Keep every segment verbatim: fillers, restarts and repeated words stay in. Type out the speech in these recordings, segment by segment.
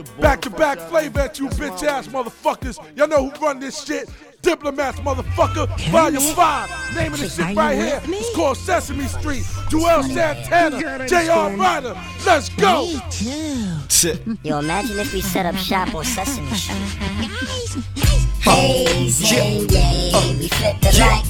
Back to back flavor at you bitch ass motherfuckers. Y'all know who run this shit. Diplomats, motherfucker. Volume five. Name of the shit right here. It's called Sesame Street. Joel Santana. J R Ryder. Let's go. Me too. Yo, imagine if we set up shop on Sesame Street. Hazy, yeah, we flip the light.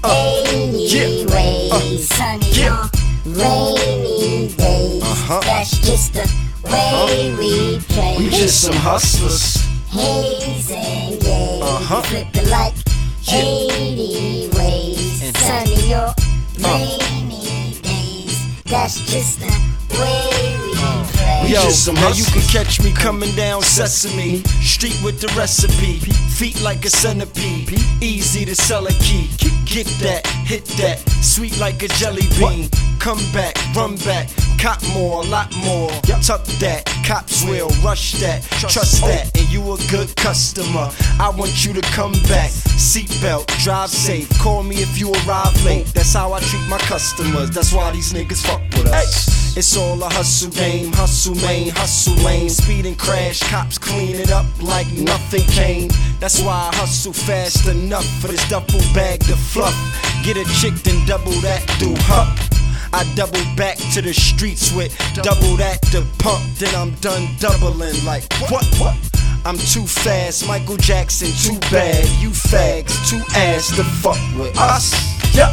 Anyways, sunny on rainy days. That's just the way we play. We just some hustlers. Hazy, yeah, uh-huh. We flip the light. eighty ways, sunny or rainy days. That's just the way we play. Yo, now you can catch me coming down Sesame Street with the recipe. Feet like a centipede, easy to sell a key. Get that, hit that, sweet like a jelly bean. Come back, run back, cop more, a lot more. Tuck that, cops will rush that, trust that, and you a good customer. I want you to come back. Seatbelt, drive safe. Call me if you arrive late. That's how I treat my customers. That's why these niggas fuck with us. It's all a hustle game, hustle main, hustle lane. Speed and crash, cops clean it up like nothing came. That's why I hustle fast enough for this duffel bag to fluff. Get a chick, then double that, do huh? I double back to the streets with double that to pump. Then I'm done doubling like what? What? I'm too fast, Michael Jackson, too bad. You fags, too ass to fuck with us. Yup.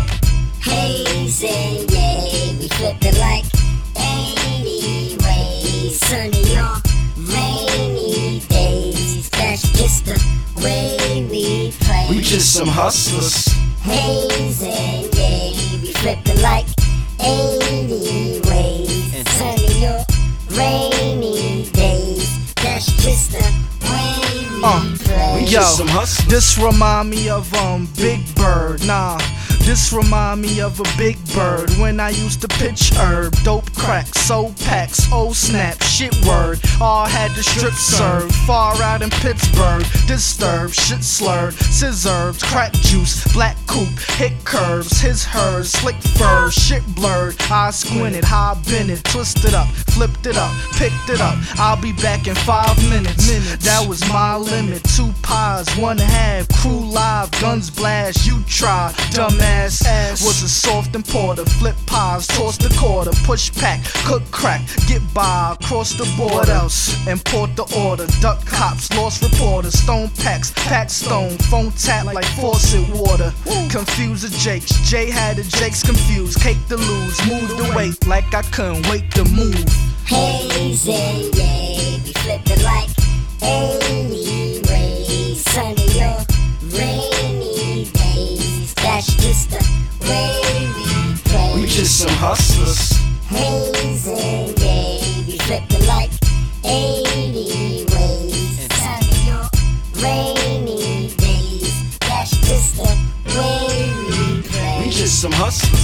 Hazy, yeah, we flip it like eighty ways. Sunny or rainy days. That's just the way we play. We just some hustlers. Hazy, yeah, we flip it like eighty ways. Sunny or rainy days. That's just the way we uh, play. We Yo, just some hustlers. This remind me of um Big Bird, nah. This remind me of a big bird when I used to pitch herb, dope crack, soul packs, oh snap, shit word. All had the strip served, far out in Pittsburgh. Disturbed, shit slurred, scissored, crack juice, black coupe, hit curves, his hers, slick fur, shit blurred. I squinted, high bent it, twisted up, flipped it up, picked it up. I'll be back in five minutes. minutes. That was my limit. Two pies, one half, crew live, guns blast. You try, dumbass. Ass was a soft importer, flip pies, toss the quarter, push pack, cook crack, get by, cross the board else, import the order, duck cops, lost reporters, stone packs, pack stone, phone tap like faucet water, confuse the Jakes, Jay had the Jakes confused, cake to lose, move the weight like I couldn't wait to move. Hazy, yeah, we flip it like eighty ways, sunny or rainy days. That's just the way we play. We just some hustlers. Hazy, yeah, we flip it like eighty ways. Sunny or rainy days. That's just the way we play. We just some hustlers.